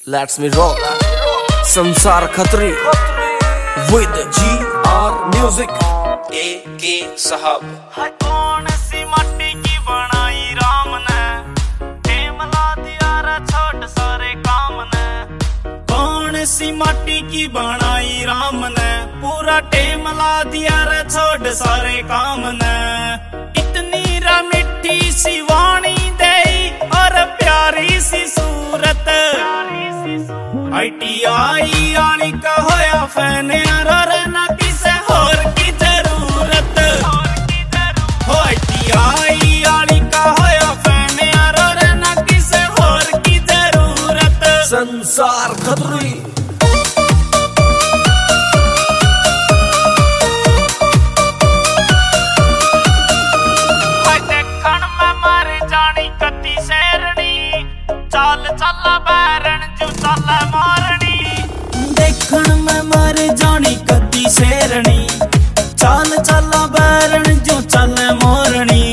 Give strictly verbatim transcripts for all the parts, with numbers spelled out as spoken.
Let's me roll. संसार Khatri with G R Music. A K साहब। कौन सी मट्टी की बनाई राम ने, टेमला दिया रे छोड़ सारे काम ने। कौन सी मट्टी की बनाई राम ने, पूरा टेमला दिया रे छोड़ सारे काम ने। इतनी रा मिट्टी सी वाणी दे और प्यारी सी सूरत, आई टी आई आनी का होया फैन यार ना किसे होर की जरूरत। हो आई टी आई आनी का होया फैन यार ना किसे होर की जरूरत। संसार खतरी देखण में मारे जानी कती शेरनी, चाल चला बैरन जो चला मारनी। देखण में मारे जानी कती शेरनी, चाल चला बैरन जो चले मोरनी।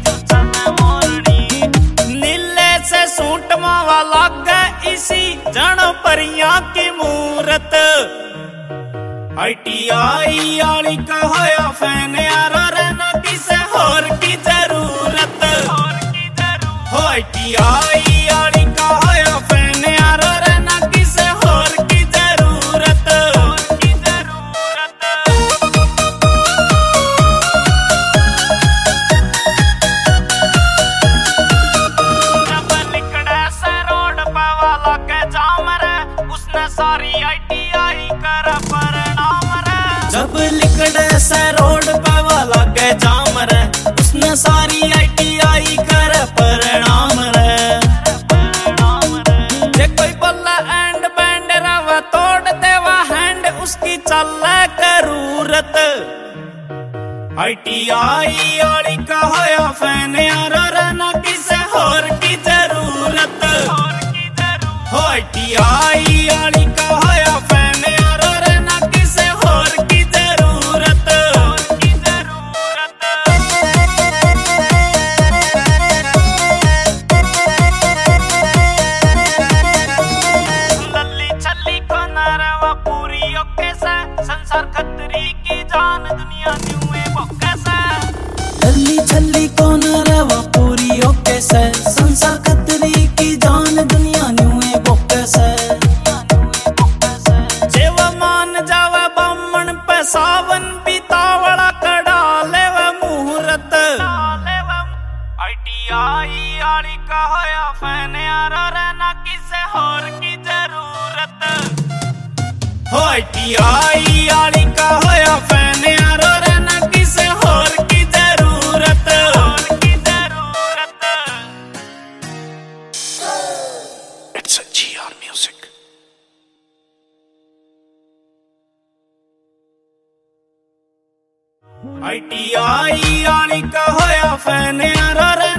नीले से सूट मावा लागे इसी जन परियां की मूरत। आई टी आई आली का होया फैन यार ना किसे होर की जरूरत। हो आई टी आई आली का होया फैन यार ना किसे होर की जरूरत। जब निकले से रोड पे वाला के जाम रे, उसने सारी आई टी आई कर प्रणाम रे। जब लिकड़े से रोड पे वाला के जाम रे, उसने सारी आई टी आई कर प्रणाम रे। जे कोई बोला एंड बैंड रवा तोड़ देवा हैंड, उसकी चले करूरत। आई टी आई आली का होया फैन यार ना किसे होर की जरूरत। हो आई टी आई आली का होया फैन यार ना किसे होर की जरूरत। लल्ली छल्ली को नारवा पूरी ओके से, संसार खतरी की जान दुनिया न्यूए बोके से। लल्ली छल्ली को नारवा पूरी ओके से, संसार खतरी की जान दुनिया न्यूए बोके से। जेवा मान जावे बामण पे सावन पितावड़ा कड़ा लेवे मुहूर्त। आई टी आई आली का होया फैन यार ना किसे होर की जरूरत। हो आई टी आई आली का होया फैन यार ना किसे होर की जरूरत। It's a G R Music. I T I आली का होया फैन यार